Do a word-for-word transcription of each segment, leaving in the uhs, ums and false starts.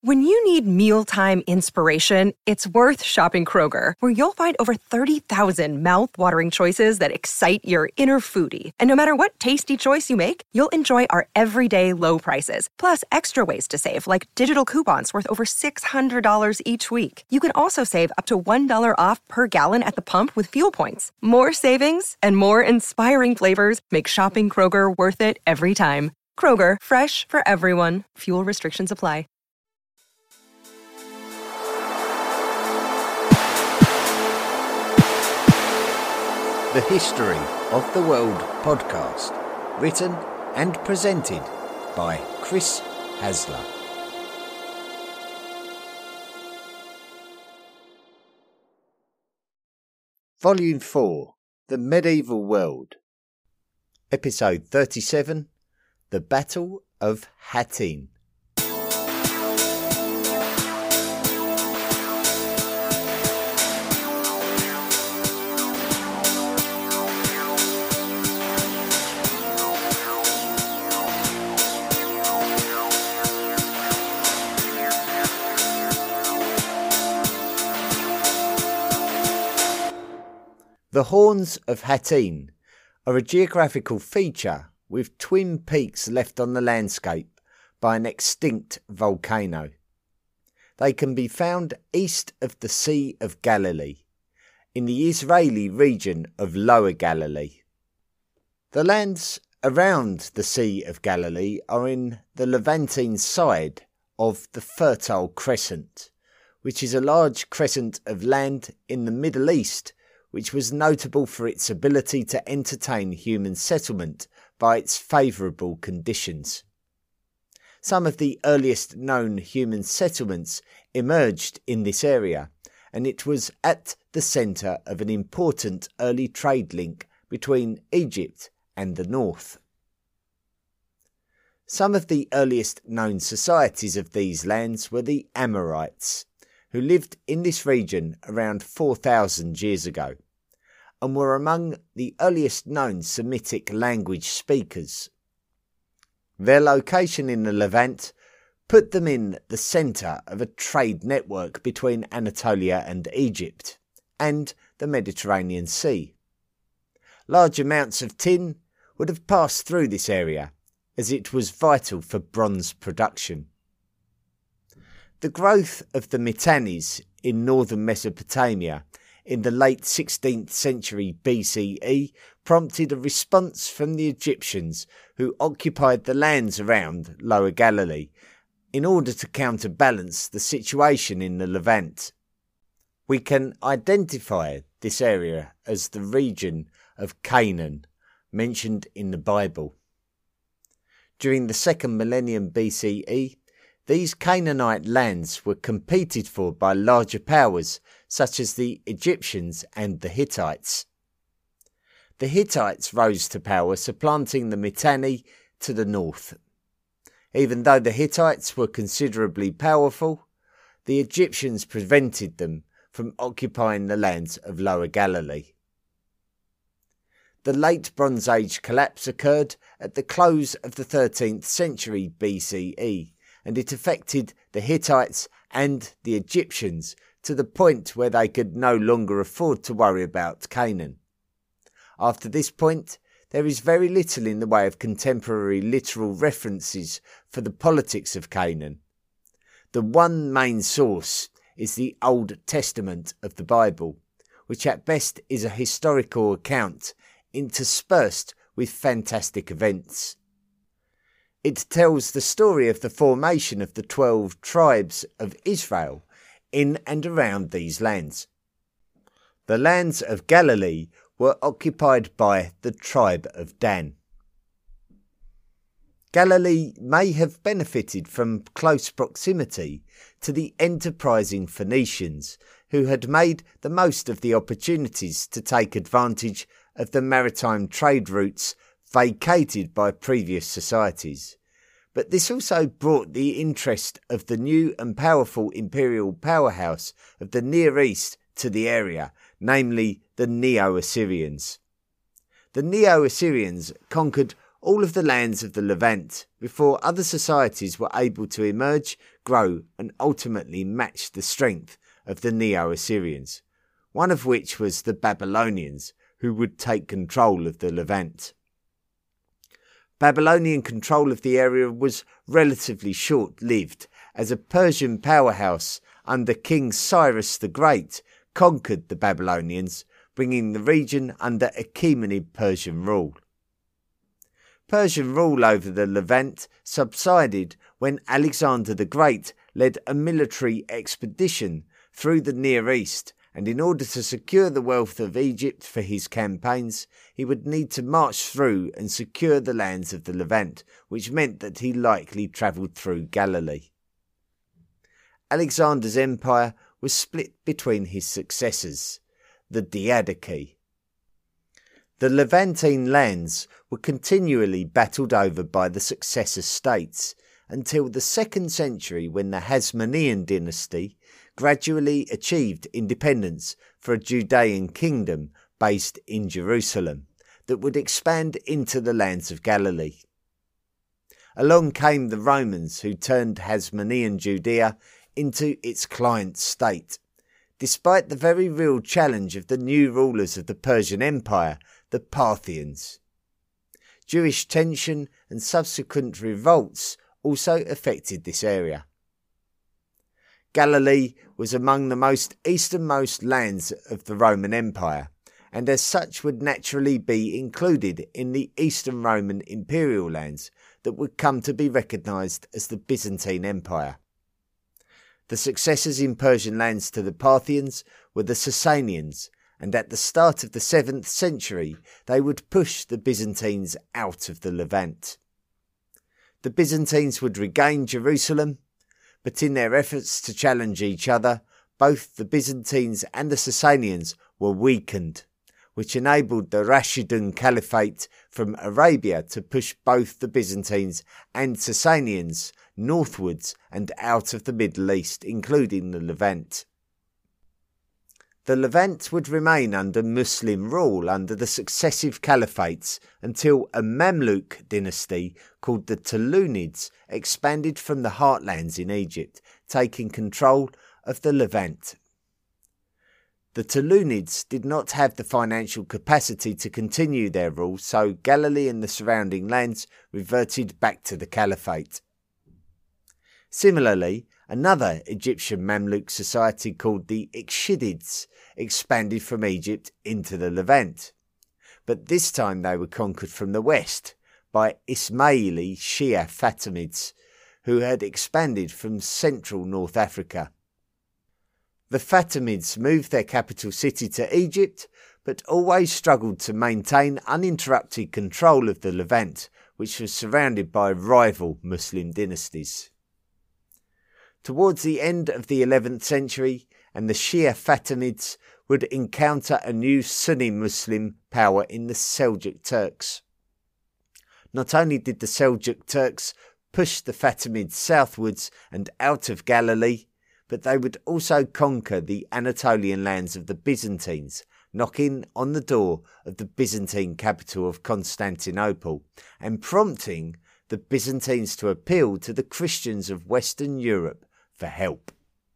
When you need mealtime inspiration, it's worth shopping Kroger, where you'll find over thirty thousand mouth-watering choices that excite your inner foodie. And no matter what tasty choice you make, you'll enjoy our everyday low prices, plus extra ways to save, like digital coupons worth over six hundred dollars each week. You can also save up to one dollar off per gallon at the pump with fuel points. More savings and more inspiring flavors make shopping Kroger worth it every time. Kroger, fresh for everyone. Fuel restrictions apply. The History of the World podcast, written and presented by Chris Hasler. Volume four, The Medieval World. Episode thirty-seven, The Battle of Hattin. The Horns of Hattin are a geographical feature with twin peaks left on the landscape by an extinct volcano. They can be found east of the Sea of Galilee, in the Israeli region of Lower Galilee. The lands around the Sea of Galilee are in the Levantine side of the Fertile Crescent, which is a large crescent of land in the Middle East which was notable for its ability to entertain human settlement by its favourable conditions. Some of the earliest known human settlements emerged in this area, and it was at the centre of an important early trade link between Egypt and the north. Some of the earliest known societies of these lands were the Amorites, who lived in this region around four thousand years ago, and were among the earliest known Semitic language speakers. Their location in the Levant put them in the centre of a trade network between Anatolia and Egypt, and the Mediterranean Sea. Large amounts of tin would have passed through this area, as it was vital for bronze production. The growth of the Mitannis in northern Mesopotamia in the late sixteenth century B C E prompted a response from the Egyptians who occupied the lands around Lower Galilee in order to counterbalance the situation in the Levant. We can identify this area as the region of Canaan mentioned in the Bible. During the second millennium B C E, these Canaanite lands were competed for by larger powers such as the Egyptians and the Hittites. The Hittites rose to power, supplanting the Mitanni to the north. Even though the Hittites were considerably powerful, the Egyptians prevented them from occupying the lands of Lower Galilee. The late Bronze Age collapse occurred at the close of the thirteenth century B C E, and it affected the Hittites and the Egyptians to the point where they could no longer afford to worry about Canaan. After this point, there is very little in the way of contemporary literal references for the politics of Canaan. The one main source is the Old Testament of the Bible, which at best is a historical account interspersed with fantastic events. It tells the story of the formation of the twelve tribes of Israel in and around these lands. The lands of Galilee were occupied by the tribe of Dan. Galilee may have benefited from close proximity to the enterprising Phoenicians, who had made the most of the opportunities to take advantage of the maritime trade routes vacated by previous societies. But this also brought the interest of the new and powerful imperial powerhouse of the Near East to the area, namely the Neo-Assyrians. The Neo-Assyrians conquered all of the lands of the Levant before other societies were able to emerge, grow and ultimately match the strength of the Neo-Assyrians, one of which was the Babylonians, who would take control of the Levant. Babylonian control of the area was relatively short-lived, as a Persian powerhouse under King Cyrus the Great conquered the Babylonians, bringing the region under Achaemenid Persian rule. Persian rule over the Levant subsided when Alexander the Great led a military expedition through the Near East, and in order to secure the wealth of Egypt for his campaigns, he would need to march through and secure the lands of the Levant, which meant that he likely travelled through Galilee. Alexander's empire was split between his successors, the Diadochi. The Levantine lands were continually battled over by the successor states until the second century, when the Hasmonean dynasty gradually achieved independence for a Judean kingdom based in Jerusalem that would expand into the lands of Galilee. Along came the Romans, who turned Hasmonean Judea into its client state, despite the very real challenge of the new rulers of the Persian Empire, the Parthians. Jewish tension and subsequent revolts also affected this area. Galilee was among the most easternmost lands of the Roman Empire, and as such would naturally be included in the Eastern Roman imperial lands that would come to be recognised as the Byzantine Empire. The successors in Persian lands to the Parthians were the Sasanians, and at the start of the seventh century they would push the Byzantines out of the Levant. The Byzantines would regain Jerusalem, but in their efforts to challenge each other, both the Byzantines and the Sasanians were weakened, which enabled the Rashidun Caliphate from Arabia to push both the Byzantines and Sasanians northwards and out of the Middle East, including the Levant. The Levant would remain under Muslim rule under the successive caliphates until a Mamluk dynasty called the Tulunids expanded from the heartlands in Egypt, taking control of the Levant. The Tulunids did not have the financial capacity to continue their rule, so Galilee and the surrounding lands reverted back to the caliphate. Similarly, another Egyptian Mamluk society called the Ikhshidids expanded from Egypt into the Levant, but this time they were conquered from the west by Ismaili Shia Fatimids, who had expanded from central North Africa. The Fatimids moved their capital city to Egypt, but always struggled to maintain uninterrupted control of the Levant, which was surrounded by rival Muslim dynasties. Towards the end of the eleventh century, and the Shia Fatimids would encounter a new Sunni Muslim power in the Seljuk Turks. Not only did the Seljuk Turks push the Fatimids southwards and out of Galilee, but they would also conquer the Anatolian lands of the Byzantines, knocking on the door of the Byzantine capital of Constantinople, and prompting the Byzantines to appeal to the Christians of Western Europe for help.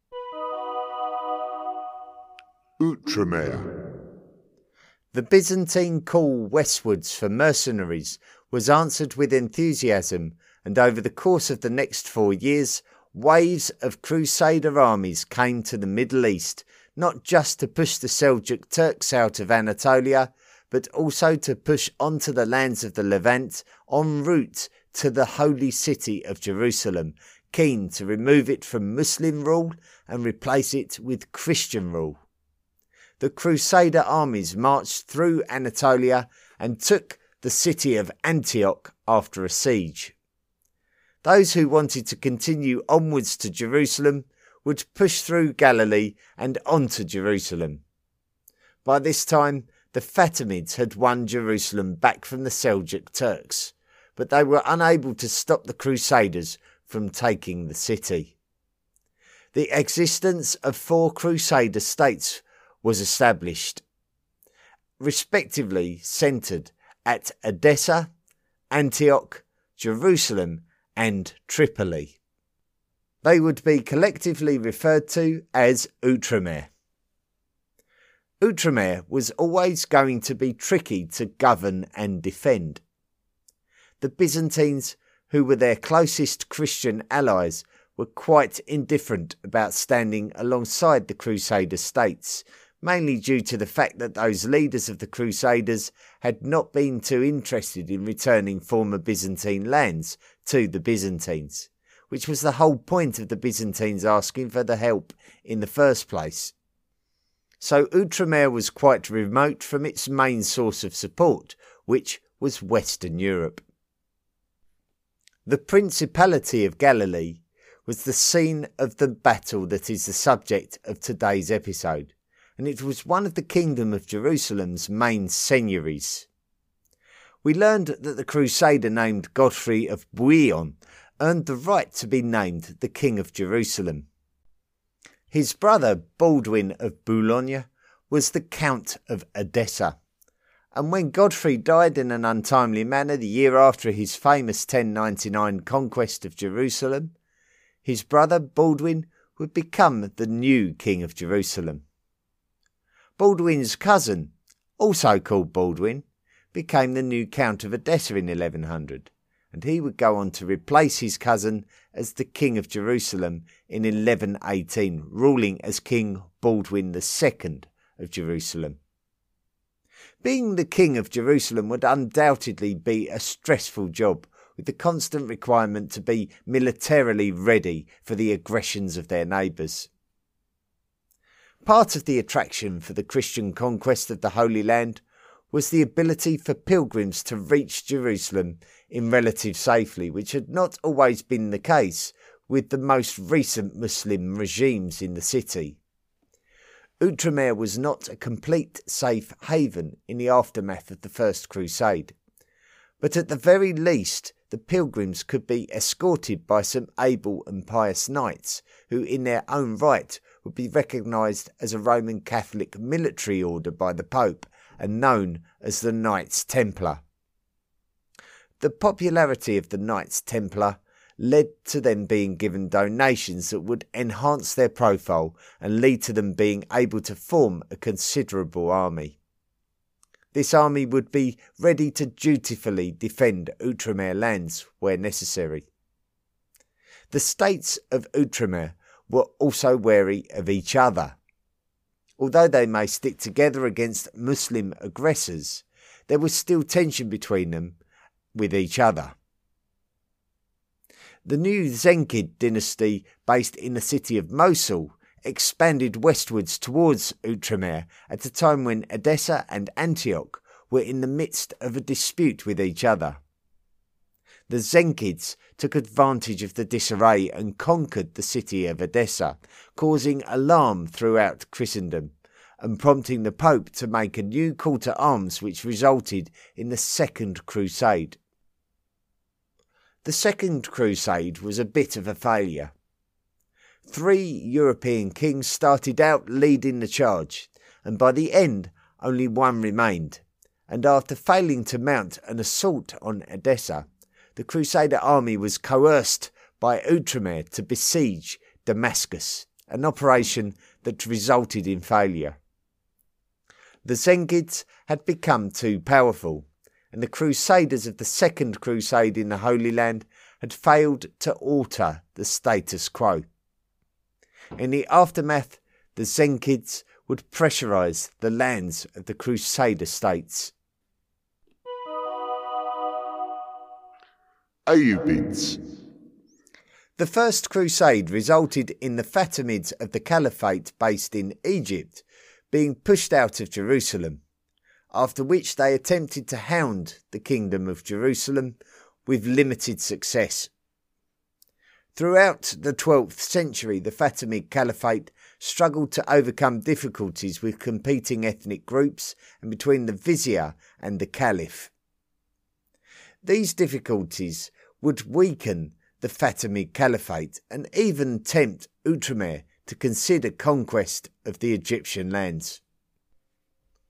Outremer. The Byzantine call westwards for mercenaries was answered with enthusiasm, and over the course of the next four years, waves of Crusader armies came to the Middle East, not just to push the Seljuk Turks out of Anatolia, but also to push onto the lands of the Levant en route to the holy city of Jerusalem, keen to remove it from Muslim rule and replace it with Christian rule. The Crusader armies marched through Anatolia and took the city of Antioch after a siege. Those who wanted to continue onwards to Jerusalem would push through Galilee and on to Jerusalem. By this time, the Fatimids had won Jerusalem back from the Seljuk Turks, but they were unable to stop the Crusaders from taking the city. The existence of four Crusader states was established, respectively centred at Edessa, Antioch, Jerusalem, and Tripoli. They would be collectively referred to as Outremer. Outremer was always going to be tricky to govern and defend. The Byzantines, who were their closest Christian allies, were quite indifferent about standing alongside the Crusader states, mainly due to the fact that those leaders of the Crusaders had not been too interested in returning former Byzantine lands to the Byzantines, which was the whole point of the Byzantines asking for the help in the first place. So Outremer was quite remote from its main source of support, which was Western Europe. The Principality of Galilee was the scene of the battle that is the subject of today's episode, and it was one of the Kingdom of Jerusalem's main seigneuries. We learned that the Crusader named Godfrey of Bouillon earned the right to be named the King of Jerusalem. His brother Baldwin of Boulogne was the Count of Edessa, and when Godfrey died in an untimely manner the year after his famous ten ninety-nine conquest of Jerusalem, his brother Baldwin would become the new King of Jerusalem. Baldwin's cousin, also called Baldwin, became the new Count of Edessa in eleven hundred, and he would go on to replace his cousin as the King of Jerusalem in eleven eighteen, ruling as King Baldwin the Second of Jerusalem. Being the King of Jerusalem would undoubtedly be a stressful job, with the constant requirement to be militarily ready for the aggressions of their neighbours. Part of the attraction for the Christian conquest of the Holy Land was the ability for pilgrims to reach Jerusalem in relative safety, which had not always been the case with the most recent Muslim regimes in the city. Outremer was not a complete safe haven in the aftermath of the First Crusade, but at the very least the pilgrims could be escorted by some able and pious knights who in their own right would be recognised as a Roman Catholic military order by the Pope and known as the Knights Templar. The popularity of the Knights Templar led to them being given donations that would enhance their profile and lead to them being able to form a considerable army. This army would be ready to dutifully defend Outremer lands where necessary. The states of Outremer were also wary of each other. Although they may stick together against Muslim aggressors, there was still tension between them with each other. The new Zenggid dynasty, based in the city of Mosul, expanded westwards towards Outremer at a time when Edessa and Antioch were in the midst of a dispute with each other. The Zenggids took advantage of the disarray and conquered the city of Edessa, causing alarm throughout Christendom and prompting the Pope to make a new call to arms, which resulted in the Second Crusade. The Second Crusade was a bit of a failure. Three European kings started out leading the charge, and by the end only one remained, and after failing to mount an assault on Edessa, the Crusader army was coerced by Outremer to besiege Damascus, an operation that resulted in failure. The Zenggids had become too powerful, and the Crusaders of the Second Crusade in the Holy Land had failed to alter the status quo. In the aftermath, the Zenggids would pressurise the lands of the Crusader states. Ayyubids. The First Crusade resulted in the Fatimids of the Caliphate based in Egypt being pushed out of Jerusalem, after which they attempted to hound the Kingdom of Jerusalem with limited success. Throughout the twelfth century, the Fatimid Caliphate struggled to overcome difficulties with competing ethnic groups and between the Vizier and the Caliph. These difficulties would weaken the Fatimid Caliphate and even tempt Outremer to consider conquest of the Egyptian lands.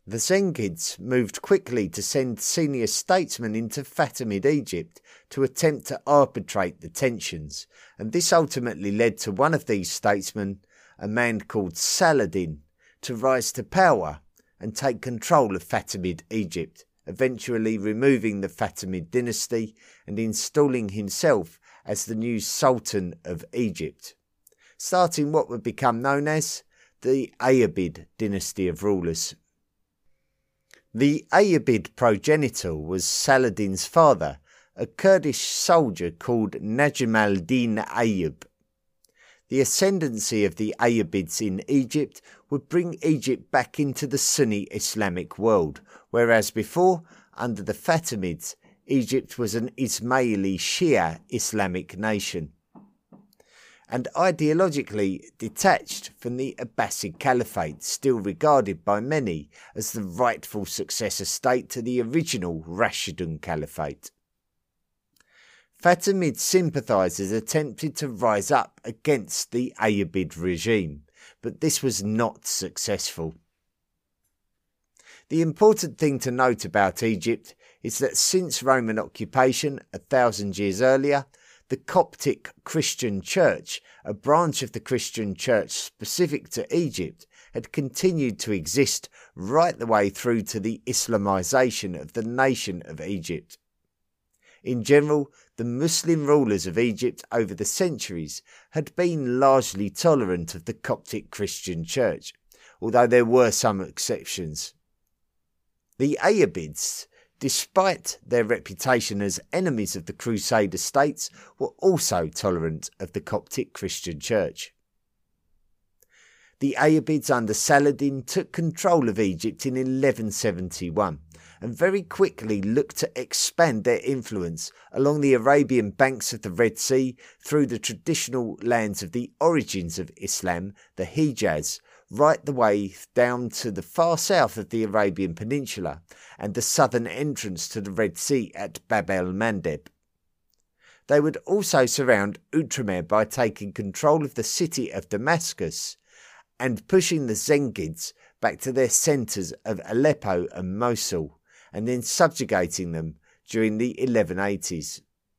The Zengids moved quickly to send senior statesmen into Fatimid Egypt to attempt to arbitrate the tensions, and this ultimately led to one of these statesmen, a man called Saladin, to rise to power and take control of Fatimid Egypt, eventually removing the Fatimid dynasty and installing himself as the new Sultan of Egypt, starting what would become known as the Ayyubid dynasty of rulers. The Ayyubid progenitor was Saladin's father, a Kurdish soldier called Najm al-Din Ayyub. The ascendancy of the Ayyubids in Egypt would bring Egypt back into the Sunni Islamic world, whereas before, under the Fatimids, Egypt was an Ismaili Shia Islamic nation, and ideologically detached from the Abbasid Caliphate, still regarded by many as the rightful successor state to the original Rashidun Caliphate. Fatimid sympathisers attempted to rise up against the Ayyubid regime, but this was not successful. The important thing to note about Egypt is that since Roman occupation a thousand years earlier, the Coptic Christian Church, a branch of the Christian Church specific to Egypt, had continued to exist right the way through to the Islamization of the nation of Egypt. In general, the Muslim rulers of Egypt over the centuries had been largely tolerant of the Coptic Christian Church, although there were some exceptions. The Ayyubids, despite their reputation as enemies of the Crusader states, were also tolerant of the Coptic Christian Church. The Ayyubids under Saladin took control of Egypt in eleven seventy-one and very quickly looked to expand their influence along the Arabian banks of the Red Sea through the traditional lands of the origins of Islam, the Hijaz, right the way down to the far south of the Arabian Peninsula and the southern entrance to the Red Sea at Bab el-Mandeb. They would also surround Outremer by taking control of the city of Damascus and pushing the Zengids back to their centres of Aleppo and Mosul, and then subjugating them during the eleven eighties.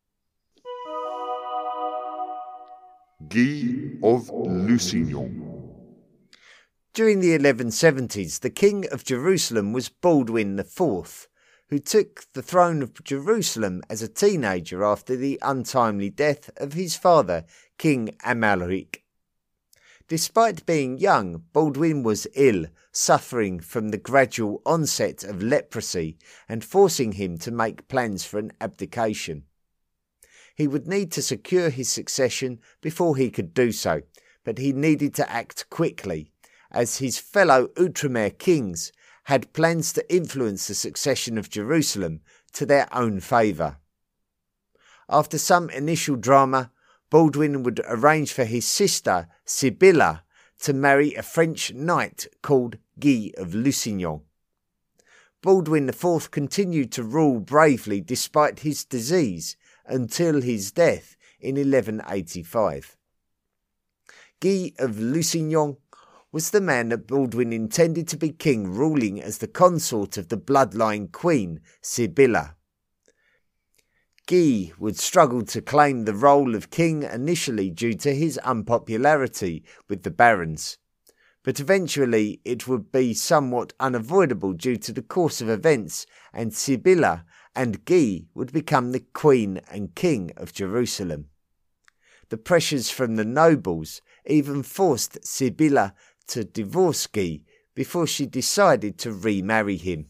Guy of Lusignan. During the eleven seventies, the King of Jerusalem was Baldwin the Fourth, who took the throne of Jerusalem as a teenager after the untimely death of his father, King Amalric. Despite being young, Baldwin was ill, suffering from the gradual onset of leprosy and forcing him to make plans for an abdication. He would need to secure his succession before he could do so, but he needed to act quickly, as his fellow Outremer kings had plans to influence the succession of Jerusalem to their own favour. After some initial drama, Baldwin would arrange for his sister, Sibylla, to marry a French knight called Guy of Lusignan. Baldwin the Fourth continued to rule bravely despite his disease until his death in eleven eighty-five. Guy of Lusignan was the man that Baldwin intended to be king, ruling as the consort of the bloodline queen, Sibylla. Guy would struggle to claim the role of king initially due to his unpopularity with the barons, but eventually it would be somewhat unavoidable due to the course of events, and Sibylla and Guy would become the queen and king of Jerusalem. The pressures from the nobles even forced Sibylla to divorce Guy before she decided to remarry him.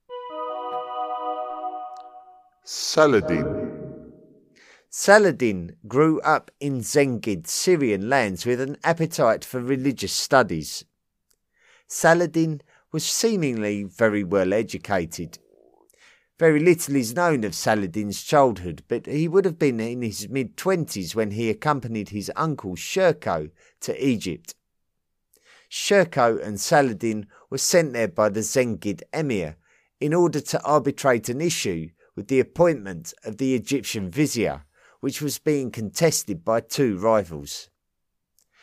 Saladin. Saladin grew up in Zengid Syrian lands with an appetite for religious studies. Saladin was seemingly very well educated. Very little is known of Saladin's childhood, but he would have been in his mid-twenties when he accompanied his uncle Shirkuh to Egypt. Shirkuh and Saladin were sent there by the Zengid emir in order to arbitrate an issue with the appointment of the Egyptian vizier, which was being contested by two rivals.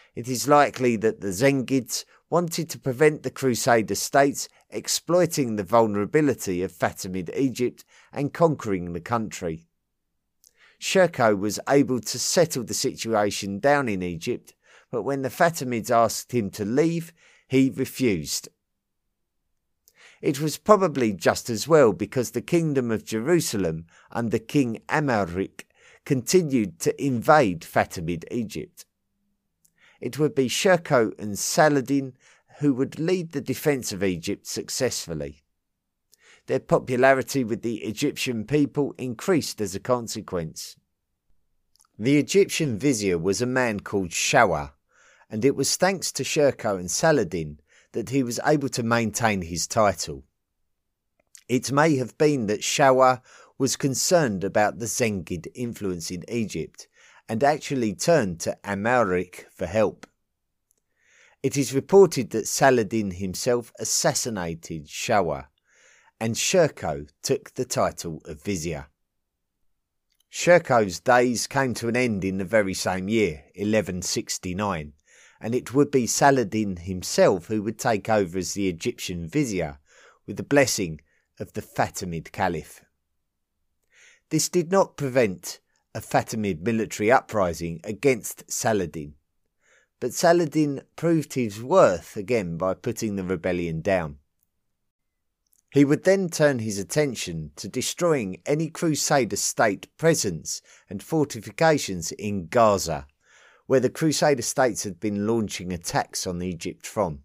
It is likely that the Zengids wanted to prevent the Crusader states exploiting the vulnerability of Fatimid Egypt and conquering the country. Shirkuh was able to settle the situation down in Egypt, but when the Fatimids asked him to leave, he refused. It was probably just as well, because the Kingdom of Jerusalem under King Amalric continued to invade Fatimid Egypt. It would be Shirkuh and Saladin who would lead the defence of Egypt successfully. Their popularity with the Egyptian people increased as a consequence. The Egyptian vizier was a man called Shawah, and it was thanks to Shirkuh and Saladin that he was able to maintain his title. It may have been that Shawah was concerned about the Zengid influence in Egypt and actually turned to Amalric for help. It is reported that Saladin himself assassinated Shawah, and Shirkuh took the title of vizier. Shirkuh's days came to an end in the very same year, eleven sixty-nine, and it would be Saladin himself who would take over as the Egyptian vizier with the blessing of the Fatimid Caliph. This did not prevent a Fatimid military uprising against Saladin, but Saladin proved his worth again by putting the rebellion down. He would then turn his attention to destroying any Crusader state presence and fortifications in Gaza, where the Crusader states had been launching attacks on Egypt from.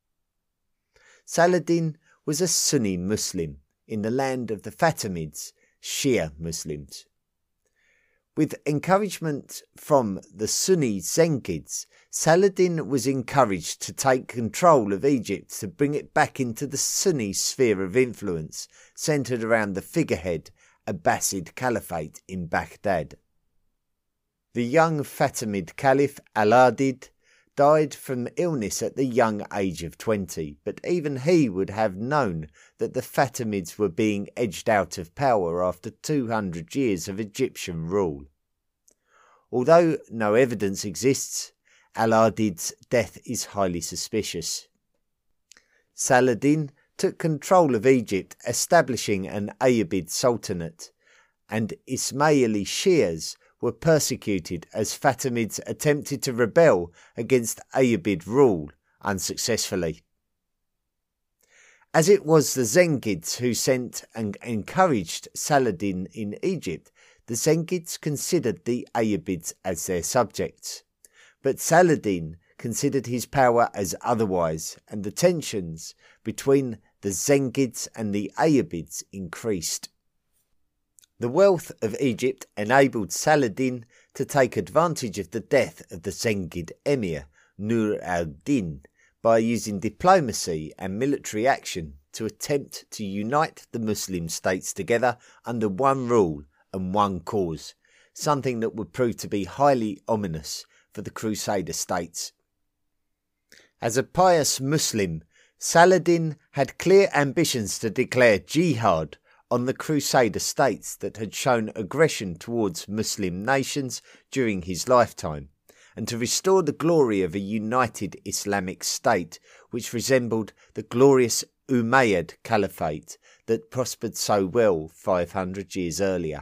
Saladin was a Sunni Muslim in the land of the Fatimids, Shia Muslims. With encouragement from the Sunni Zengids, Saladin was encouraged to take control of Egypt to bring it back into the Sunni sphere of influence centred around the figurehead Abbasid Caliphate in Baghdad. The young Fatimid Caliph Al-Adid died from illness at the young age of twenty, but even he would have known that the Fatimids were being edged out of power after two hundred years of Egyptian rule. Although no evidence exists, Al-Adid's death is highly suspicious. Saladin took control of Egypt, establishing an Ayyubid Sultanate, and Ismaili Shias were persecuted as Fatimids attempted to rebel against Ayyubid rule unsuccessfully. As it was the Zengids who sent and encouraged Saladin in Egypt, the Zengids considered the Ayyubids as their subjects. But Saladin considered his power as otherwise, and the tensions between the Zengids and the Ayyubids increased. The wealth of Egypt enabled Saladin to take advantage of the death of the Zengid emir, Nur al-Din, by using diplomacy and military action to attempt to unite the Muslim states together under one rule and one cause, something that would prove to be highly ominous for the Crusader states. As a pious Muslim, Saladin had clear ambitions to declare jihad on the Crusader states that had shown aggression towards Muslim nations during his lifetime, and to restore the glory of a united Islamic state which resembled the glorious Umayyad Caliphate that prospered so well five hundred years earlier.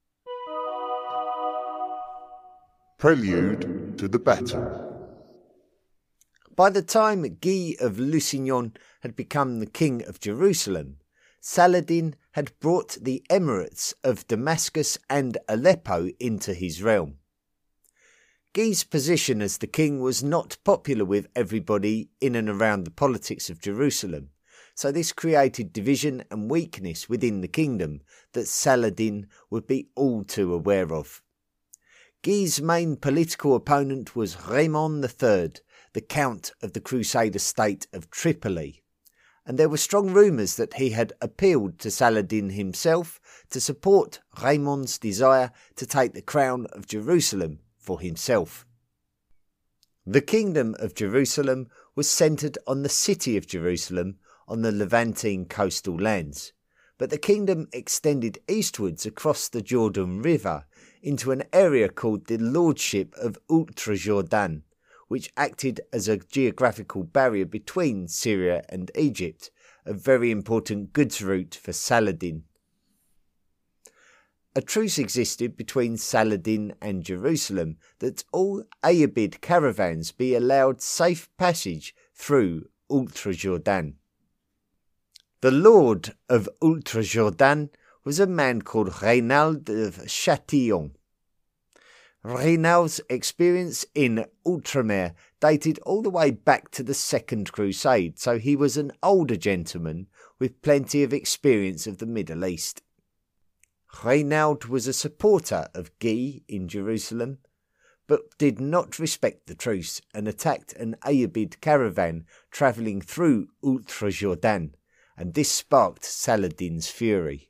Prelude to the battle. By the time Guy of Lusignan had become the king of Jerusalem, Saladin had brought the emirates of Damascus and Aleppo into his realm. Guy's position as the king was not popular with everybody in and around the politics of Jerusalem, so this created division and weakness within the kingdom that Saladin would be all too aware of. Guy's main political opponent was Raymond the Third, the Count of the Crusader state of Tripoli, and there were strong rumours that he had appealed to Saladin himself to support Raymond's desire to take the crown of Jerusalem for himself. The kingdom of Jerusalem was centred on the city of Jerusalem on the Levantine coastal lands, but the kingdom extended eastwards across the Jordan River into an area called the Lordship of Ultra-Jordan, which acted as a geographical barrier between Syria and Egypt, a very important goods route for Saladin. A truce existed between Saladin and Jerusalem that all Ayyubid caravans be allowed safe passage through Ultra-Jordan. The lord of Ultra-Jordan was a man called Reynald of Châtillon. Reynald's experience in Outremer dated all the way back to the Second Crusade, so he was an older gentleman with plenty of experience of the Middle East. Reynald was a supporter of Guy in Jerusalem, but did not respect the truce and attacked an Ayyubid caravan travelling through Ultra-Jordan, and this sparked Saladin's fury.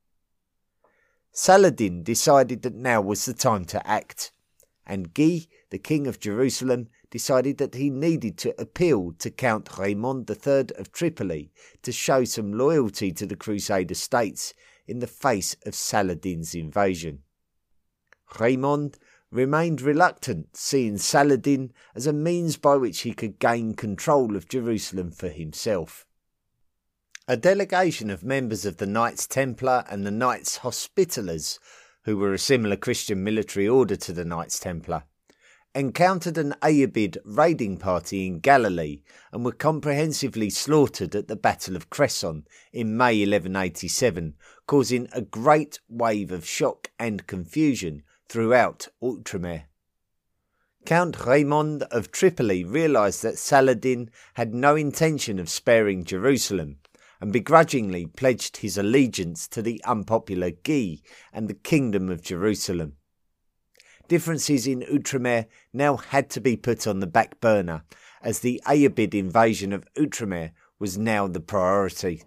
Saladin decided that now was the time to act, and Guy, the king of Jerusalem, decided that he needed to appeal to Count Raymond the Third of Tripoli to show some loyalty to the Crusader states in the face of Saladin's invasion. Raymond remained reluctant, seeing Saladin as a means by which he could gain control of Jerusalem for himself. A delegation of members of the Knights Templar and the Knights Hospitallers, who were a similar Christian military order to the Knights Templar, encountered an Ayyubid raiding party in Galilee and were comprehensively slaughtered at the Battle of Cresson in May eleven eighty-seven, causing a great wave of shock and confusion throughout Outremer. Count Raymond of Tripoli realised that Saladin had no intention of sparing Jerusalem, and begrudgingly pledged his allegiance to the unpopular Guy and the Kingdom of Jerusalem. Differences in Outremer now had to be put on the back burner, as the Ayyubid invasion of Outremer was now the priority.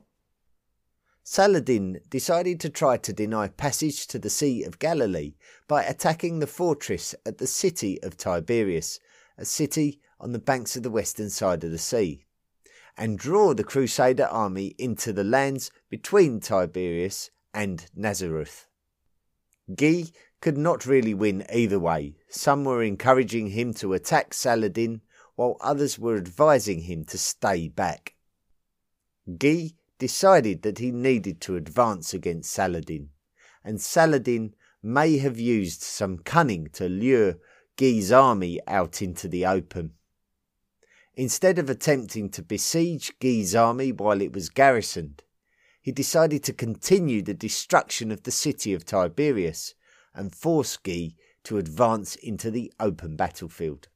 Saladin decided to try to deny passage to the Sea of Galilee by attacking the fortress at the city of Tiberias, a city on the banks of the western side of the sea, and draw the Crusader army into the lands between Tiberias and Nazareth. Guy could not really win either way. Some were encouraging him to attack Saladin, while others were advising him to stay back. Guy decided that he needed to advance against Saladin, and Saladin may have used some cunning to lure Guy's army out into the open. Instead of attempting to besiege Guy's army while it was garrisoned, he decided to continue the destruction of the city of Tiberias and force Guy to advance into the open battlefield.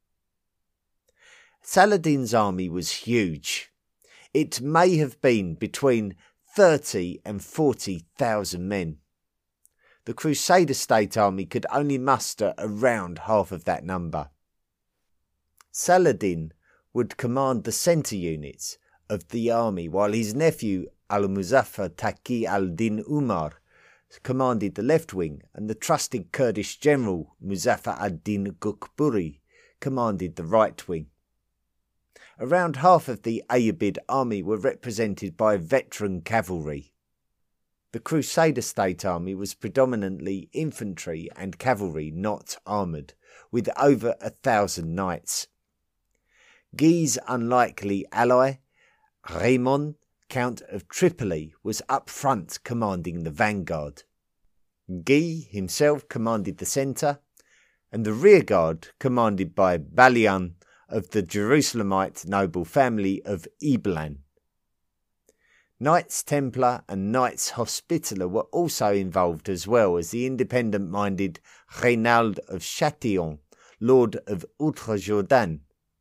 Saladin's army was huge. It may have been between thirty and forty thousand men. The Crusader state army could only muster around half of that number. Saladin would command the centre units of the army, while his nephew Al-Muzaffar Taqi al-Din Umar commanded the left wing, and the trusted Kurdish general Muzaffar ad-Din Gukburi commanded the right wing. Around half of the Ayyubid army were represented by veteran cavalry. The Crusader state army was predominantly infantry and cavalry, not armoured, with over a thousand knights. Guy's unlikely ally, Raymond, Count of Tripoli, was up front commanding the vanguard. Guy himself commanded the centre, and the rearguard, commanded by Balian of the Jerusalemite noble family of Iblan. Knights Templar and Knights Hospitaller were also involved, as well as the independent-minded Reynald of Châtillon, Lord of Ultra-Jordan.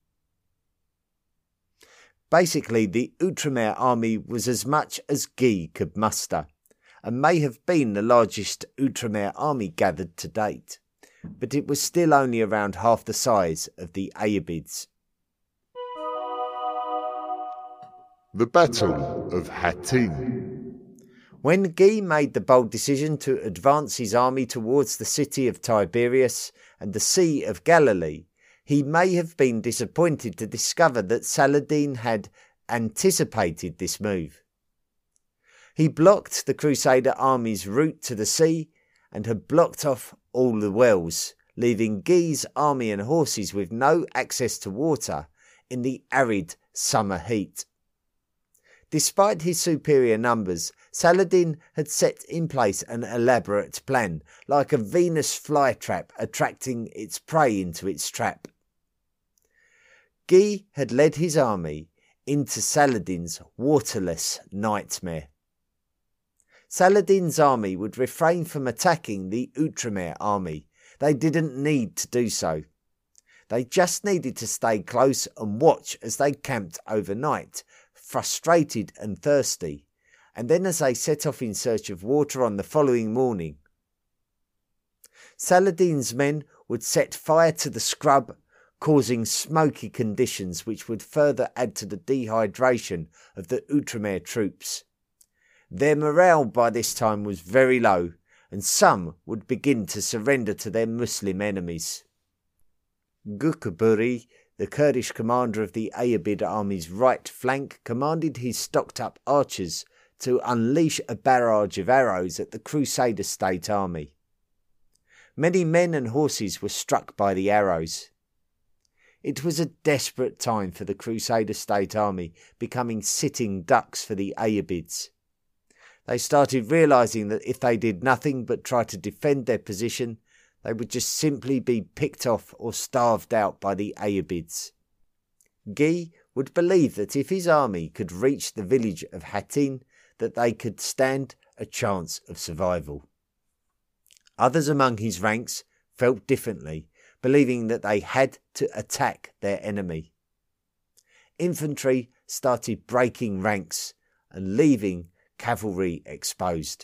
Basically, the Outremer army was as much as Guy could muster, and may have been the largest Outremer army gathered to date, but it was still only around half the size of the Ayyubids. The Battle of Hattin. When Guy made the bold decision to advance his army towards the city of Tiberias and the Sea of Galilee, he may have been disappointed to discover that Saladin had anticipated this move. He blocked the Crusader army's route to the sea and had blocked off all the wells, leaving Guy's army and horses with no access to water in the arid summer heat. Despite his superior numbers, Saladin had set in place an elaborate plan, like a Venus flytrap attracting its prey into its trap. Guy had led his army into Saladin's waterless nightmare. Saladin's army would refrain from attacking the Outremer army. They didn't need to do so. They just needed to stay close and watch as they camped overnight, frustrated and thirsty, and then as they set off in search of water on the following morning. Saladin's men would set fire to the scrub, causing smoky conditions which would further add to the dehydration of the Outremer troops. Their morale by this time was very low, and some would begin to surrender to their Muslim enemies. Gukaburi, the Kurdish commander of the Ayyubid army's right flank, commanded his stocked-up archers to unleash a barrage of arrows at the Crusader State army. Many men and horses were struck by the arrows. It was a desperate time for the Crusader State army, becoming sitting ducks for the Ayyubids. They started realising that if they did nothing but try to defend their position, they would just simply be picked off or starved out by the Ayyubids. Guy would believe that if his army could reach the village of Hattin, that they could stand a chance of survival. Others among his ranks felt differently, believing that they had to attack their enemy. Infantry started breaking ranks and leaving cavalry exposed.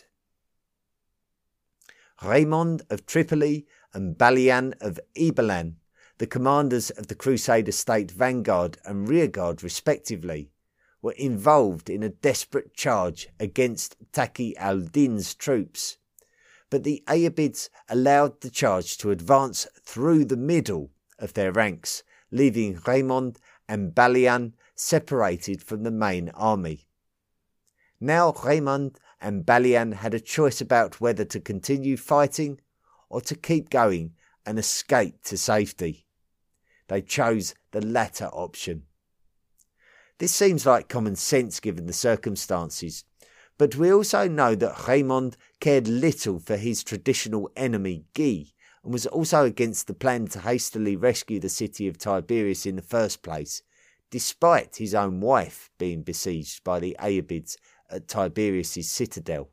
Raymond of Tripoli and Balian of Ibalan, the commanders of the Crusader State vanguard and rearguard respectively, were involved in a desperate charge against Taqi al-Din's troops, but the Ayyubids allowed the charge to advance through the middle of their ranks, leaving Raymond and Balian separated from the main army. Now Raymond and Balian had a choice about whether to continue fighting or to keep going and escape to safety. They chose the latter option. This seems like common sense given the circumstances, but we also know that Raymond cared little for his traditional enemy Guy and was also against the plan to hastily rescue the city of Tiberias in the first place, despite his own wife being besieged by the Ayyubids at Tiberias' citadel.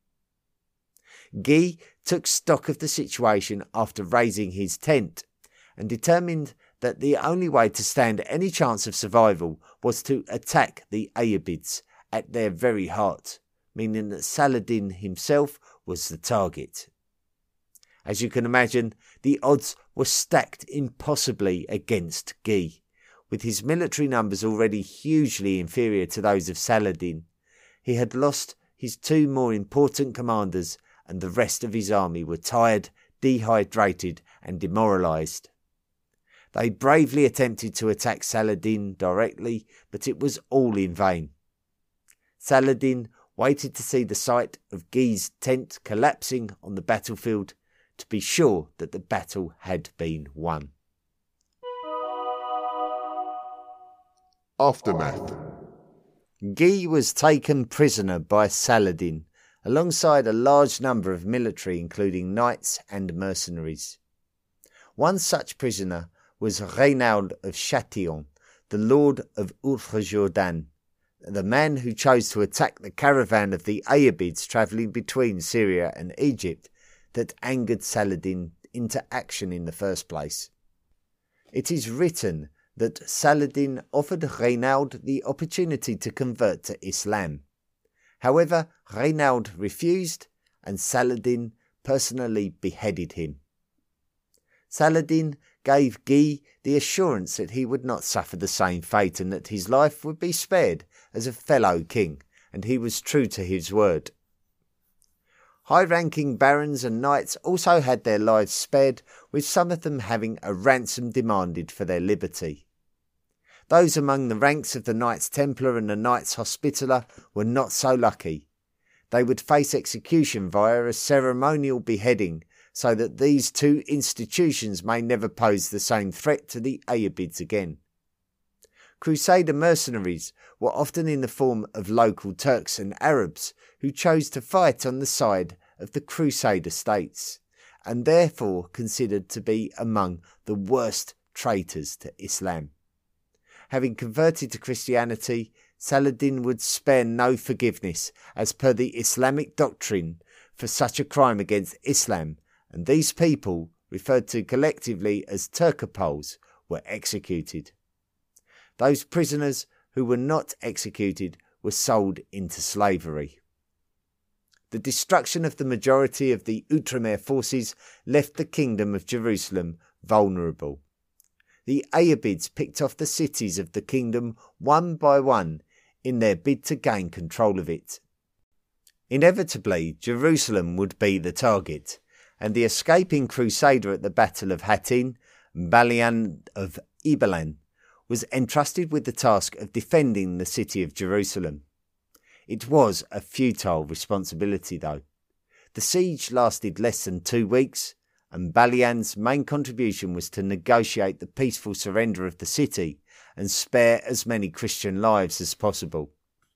Guy took stock of the situation after raising his tent and determined that the only way to stand any chance of survival was to attack the Ayyubids at their very heart, meaning that Saladin himself was the target. As you can imagine, the odds were stacked impossibly against Guy, with his military numbers already hugely inferior to those of Saladin. He had lost his two more important commanders, and the rest of his army were tired, dehydrated, and demoralised. They bravely attempted to attack Saladin directly, but it was all in vain. Saladin waited to see the sight of Guy's tent collapsing on the battlefield to be sure that the battle had been won. Aftermath. Guy was taken prisoner by Saladin, alongside a large number of military, including knights and mercenaries. One such prisoner was Reynaud of Châtillon, the lord of Outrejourdan, the man who chose to attack the caravan of the Ayyubids travelling between Syria and Egypt that angered Saladin into action in the first place. It is written that Saladin offered Reynaud the opportunity to convert to Islam. However, Reynaud refused, and Saladin personally beheaded him. Saladin gave Guy the assurance that he would not suffer the same fate and that his life would be spared as a fellow king, and he was true to his word. High-ranking barons and knights also had their lives spared, with some of them having a ransom demanded for their liberty. Those among the ranks of the Knights Templar and the Knights Hospitaller were not so lucky. They would face execution via a ceremonial beheading, so that these two institutions may never pose the same threat to the Ayyubids again. Crusader mercenaries were often in the form of local Turks and Arabs who chose to fight on the side of the Crusader states, and therefore considered to be among the worst traitors to Islam. Having converted to Christianity, Saladin would spare no forgiveness as per the Islamic doctrine for such a crime against Islam, and these people, referred to collectively as Turcopoles, were executed. Those prisoners who were not executed were sold into slavery. The destruction of the majority of the Outremer forces left the Kingdom of Jerusalem vulnerable. The Ayyubids picked off the cities of the kingdom one by one in their bid to gain control of it. Inevitably, Jerusalem would be the target, and the escaping crusader at the Battle of Hattin, Balian of Ibalan, was entrusted with the task of defending the city of Jerusalem. It was a futile responsibility, though. The siege lasted less than two weeks, and Balian's main contribution was to negotiate the peaceful surrender of the city and spare as many Christian lives as possible.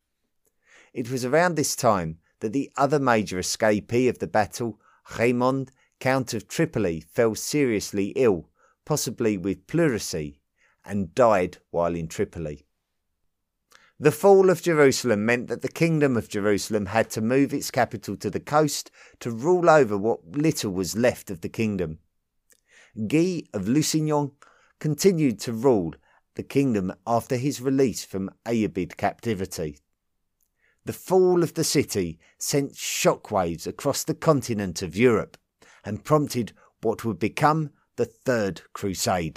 It was around this time that the other major escapee of the battle, Raymond, Count of Tripoli, fell seriously ill, possibly with pleurisy, and died while in Tripoli. The fall of Jerusalem meant that the Kingdom of Jerusalem had to move its capital to the coast to rule over what little was left of the kingdom. Guy of Lusignan continued to rule the kingdom after his release from Ayyubid captivity. The fall of the city sent shockwaves across the continent of Europe and prompted what would become the Third Crusade.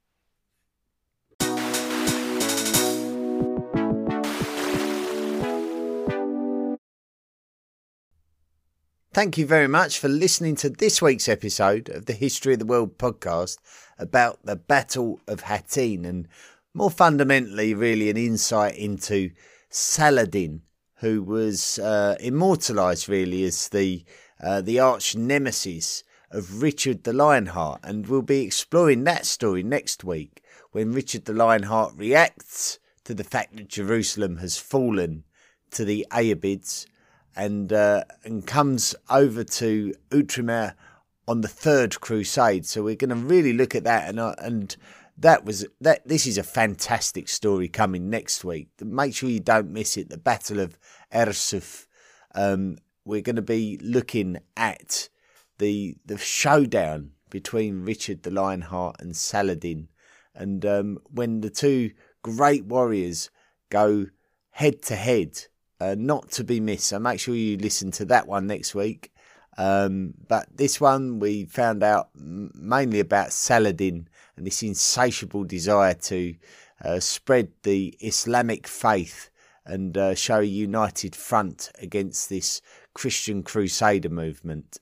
Thank you very much for listening to this week's episode of the History of the World podcast about the Battle of Hattin, and more fundamentally really an insight into Saladin, who was uh, immortalised really as the uh, the arch nemesis of Richard the Lionheart, and we'll be exploring that story next week when Richard the Lionheart reacts to the fact that Jerusalem has fallen to the Ayyubids, and uh, and comes over to Outremer on the Third Crusade. So we're going to really look at that, and uh, and that was that. This is a fantastic story coming next week. Make sure you don't miss it. The Battle of Ersuf. Um, we're going to be looking at the the showdown between Richard the Lionheart and Saladin, and um, when the two great warriors go head to head. Uh, not to be missed, so make sure you listen to that one next week. Um, but this one we found out mainly about Saladin and this insatiable desire to uh, spread the Islamic faith and uh, show a united front against this Christian Crusader movement.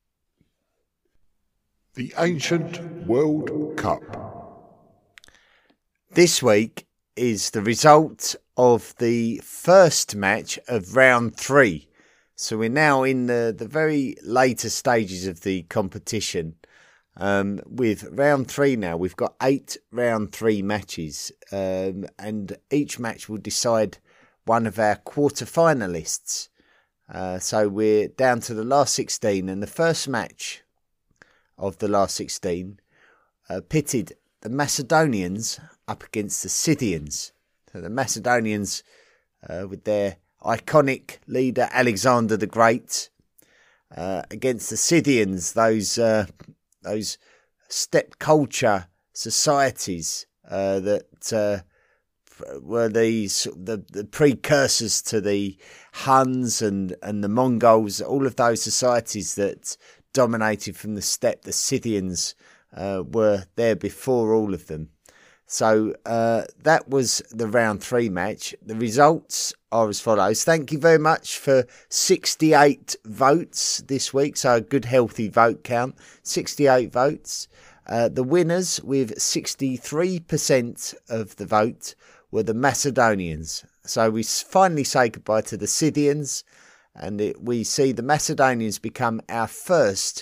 The Ancient World Cup. This week is the result of the first match of round three. So we're now in the, the very later stages of the competition. Um, with round three now, we've got eight round three matches, um, and each match will decide one of our quarter-finalists. Uh, so we're down to the last sixteen, and the first match of the last sixteen uh, pitted the Macedonians up against the Scythians. So the Macedonians, uh, with their iconic leader Alexander the Great, uh, against the Scythians, those uh, those steppe culture societies uh, that uh, were the, the the precursors to the Huns and, and the Mongols. All of those societies that dominated from the steppe, the Scythians uh, were there before all of them. So uh, that was the round three match. The results are as follows. Thank you very much for sixty-eight votes this week. So a good healthy vote count. sixty-eight votes. Uh, the winners with sixty-three percent of the vote were the Macedonians. So we finally say goodbye to the Scythians, and it, we see the Macedonians become our first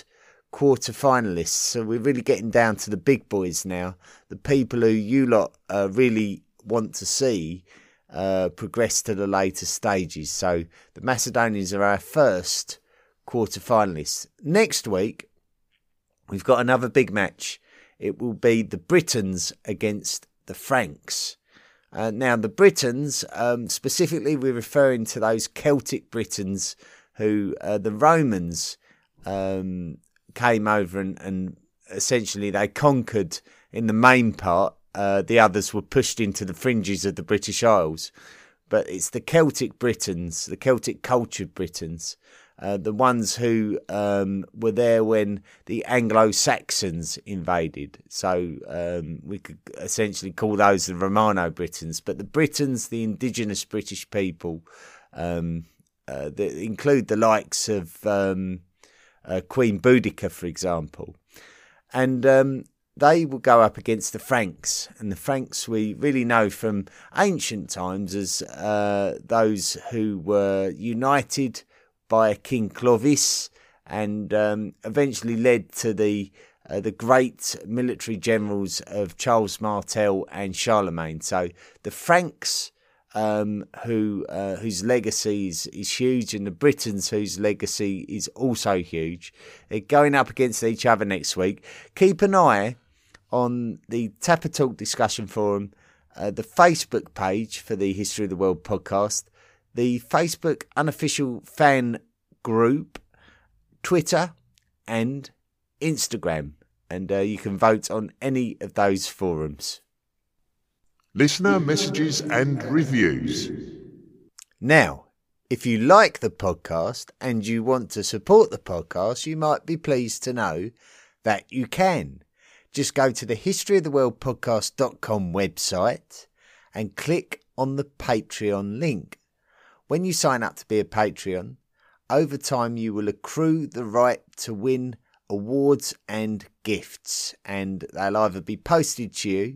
quarter-finalists. So we're really getting down to the big boys now, the people who you lot uh, really want to see uh, progress to the later stages. So the Macedonians are our first quarter-finalists. Next week, we've got another big match. It will be the Britons against the Franks. Uh, now, the Britons, um, specifically, we're referring to those Celtic Britons who uh, the Romans um, came over and, and essentially they conquered in the main part. Uh, the others were pushed into the fringes of the British Isles. But it's the Celtic Britons, the Celtic cultured Britons, uh, the ones who um, were there when the Anglo-Saxons invaded. So um, we could essentially call those the Romano-Britons. But the Britons, the indigenous British people, um, uh, that include the likes of um, uh, Queen Boudica, for example. And um, they will go up against the Franks. And the Franks we really know from ancient times as uh, those who were united by King Clovis and um, eventually led to the uh, the great military generals of Charles Martel and Charlemagne. So the Franks, um, who uh, whose legacy is, is huge, and the Britons, whose legacy is also huge, they're going up against each other next week. Keep an eye on the Tapper Talk discussion forum, uh, the Facebook page for the History of the World podcast, the Facebook unofficial fan group, Twitter and Instagram. And uh, you can vote on any of those forums. Listener messages and reviews. Now, if you like the podcast and you want to support the podcast, you might be pleased to know that you can. Just go to the history of the world podcast dot com website and click on the Patreon link. When you sign up to be a Patreon, over time you will accrue the right to win awards and gifts, and they'll either be posted to you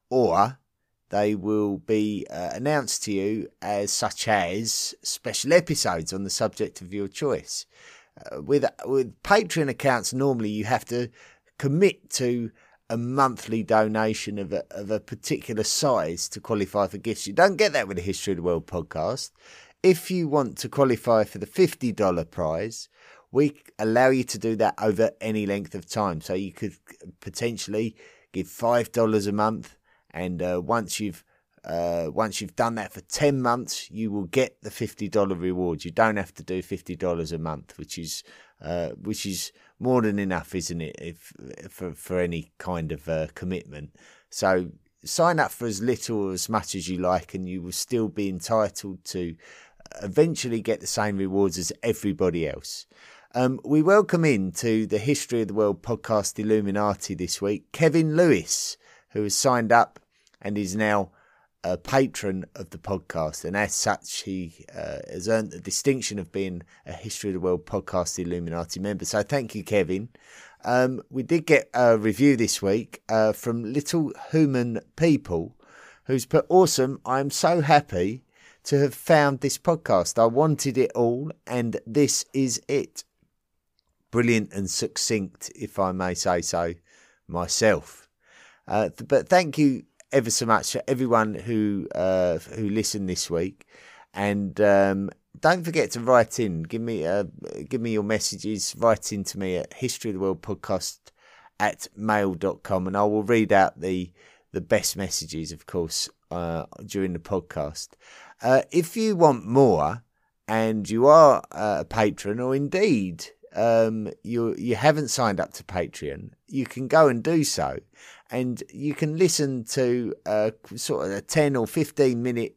or they will be uh, announced to you as such as special episodes on the subject of your choice. Uh, with with Patreon accounts, normally you have to commit to a monthly donation of a, of a particular size to qualify for gifts. You don't get that with the History of the World podcast. If you want to qualify for the fifty dollars prize, we allow you to do that over any length of time. So you could potentially give five dollars a month, and uh, once you've uh, once you've done that for ten months, you will get the fifty dollars reward. You don't have to do fifty dollars a month, which is uh, which is more than enough, isn't it, if for for any kind of uh, commitment. So sign up for as little or as much as you like, and you will still be entitled to eventually get the same rewards as everybody else. Um, we welcome in to the History of the World podcast Illuminati this week Kevin Lewis, who has signed up and is now a patron of the podcast, and as such he uh, has earned the distinction of being a History of the World podcast Illuminati member. So thank you, Kevin. Um, we did get a review this week uh, from Little Human People, who's put, awesome, I'm so happy to have found this podcast. I wanted it all, and this is it. Brilliant and succinct, if I may say so myself. Uh, but thank you ever so much for everyone who uh, who listened this week, and um, don't forget to write in. Give me uh, give me your messages. Write in to me at history of the world podcast at mail dot com, and I will read out the the best messages, of course, uh, during the podcast. Uh, if you want more, and you are uh, a patron, or indeed um, you you haven't signed up to Patreon, you can go and do so, and you can listen to uh, sort of a ten or fifteen minute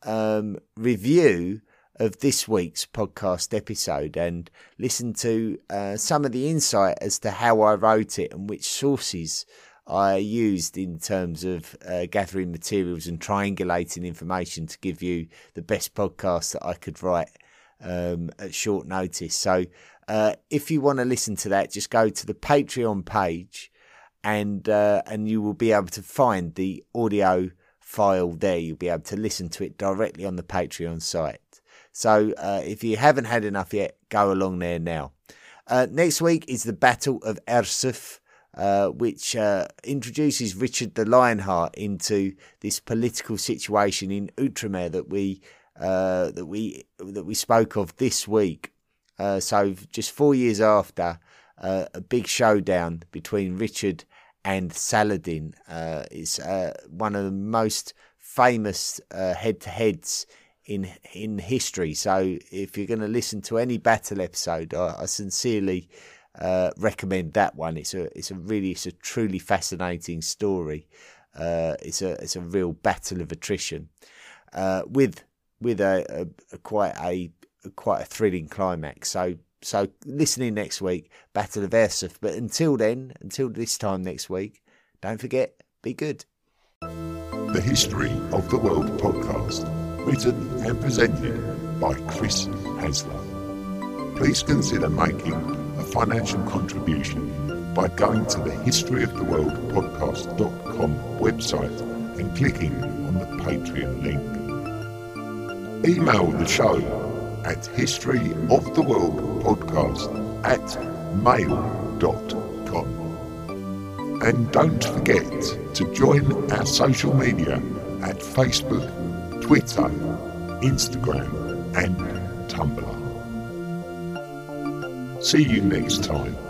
um, review of this week's podcast episode, and listen to uh, some of the insight as to how I wrote it and which sources I used in terms of uh, gathering materials and triangulating information to give you the best podcast that I could write um, at short notice. So uh, if you want to listen to that, just go to the Patreon page, and uh, and you will be able to find the audio file there. You'll be able to listen to it directly on the Patreon site. So uh, if you haven't had enough yet, go along there now. Uh, next week is the Battle of Ersuf, uh, which uh, introduces Richard the Lionheart into this political situation in Outremer that we uh, that we that we spoke of this week. Uh, so just four years after, uh, a big showdown between Richard and Saladin. Uh, is uh, one of the most famous uh, head-to-heads in in history. So if you're going to listen to any battle episode, I, I sincerely uh, recommend that one. It's a it's a really it's a truly fascinating story. Uh, it's a it's a real battle of attrition uh, with with a, a, a quite a, a quite a thrilling climax. So so listening next week, Battle of Ersuf. But until then, until this time next week, don't forget, be good. The History of the World podcast, written and presented by Chris Hasler. Please consider making a financial contribution by going to the history of the world podcast dot com website and clicking on the Patreon link. Email the show at history of the world podcast at mail dot com. And don't forget to join our social media at Facebook, Twitter, Instagram and Tumblr. See you next time.